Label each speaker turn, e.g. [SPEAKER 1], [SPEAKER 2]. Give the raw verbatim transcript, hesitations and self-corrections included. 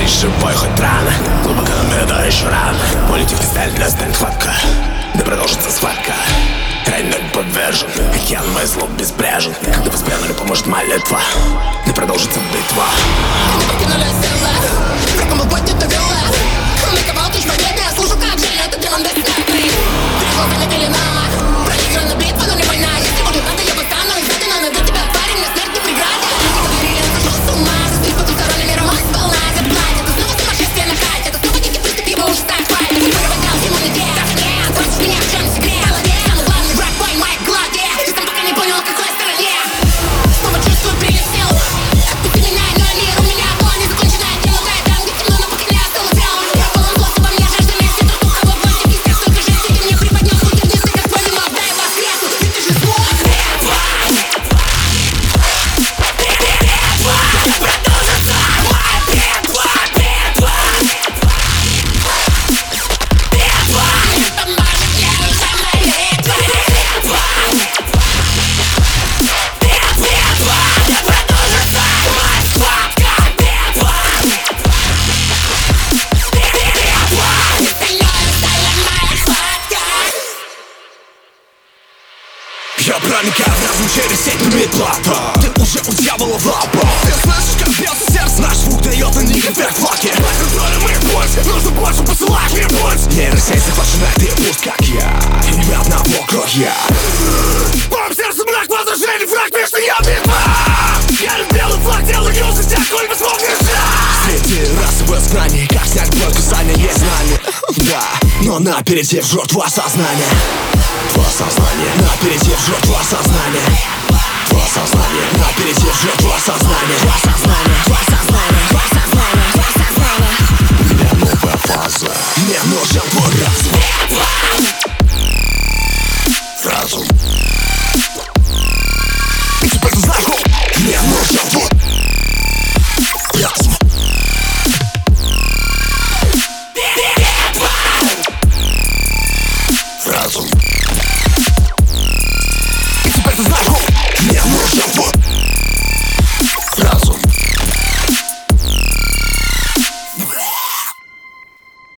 [SPEAKER 1] живой хоть рано, глубоко на еще рано. Полетит кристаль для станет хватка, да продолжится схватка. Тройной подвержен, океан мой злоб безбрежен. Когда воспрянули, поможет молитва, да продолжится битва.
[SPEAKER 2] Они покинули села, врагом был поднят на вела. Ликовал тысяч победы, я слушал, как же это делом до сна. Три глаза пелена, проиграна битва, но не война. Если будет надо, я восстану из ада, но найду тебя, парень, на смерть не преграда. Люди говорили, я сошел с ума, застрял потусторонним миром, он сполна заплатит. Это снова сумасшествие на хате, это снова дикий приступ, его уже так хватит. Ты проводил иммунитет, нет, против меня в чем секрет. Самый главный враг твой, мой главе. Ты сам пока не понял, в какой стороне. Снова чувствую прилив сил, отпусти меня, но мир у меня была незаконченная. Темнотая там, где темно, но пока не осталось тел. Я полон злости, во мне жажда мести, троту холодной, в кистях столько жести. Ты мне преподнес путь вниз, ты как твой вино, дай воскресну. Ведь ты же смог. Продолжится моя битва, битва. Битва, не поможет мне уже молитва. Битва, битва, не продолжится моя схватка. Битва, битва, не стальной, стальная моя хватка.
[SPEAKER 1] Я проникаю в разум через сеть метла. Ты уже у дьявола в лапах. Ты слышишь, как бьется сердце? Наш звук дает на них эффект флаки. Под контролем моих пульс, нужно больше посылать мне пульс. Нейросеть захвачена, ты пуст, как я. И не одного крохя. В моем сердце мрак, возражений, враг, между я битва. Я лишь белый флаг, делаю юз из тех, коль бы смог держать. Среди расовых знаний, как снять боль, касание есть знание. Да, но на переде в жертву осознание. Твое сознание, на переде в жертву осознание. Твое сознание, на переде в жертву осознание. Твое сознание, твое сознание.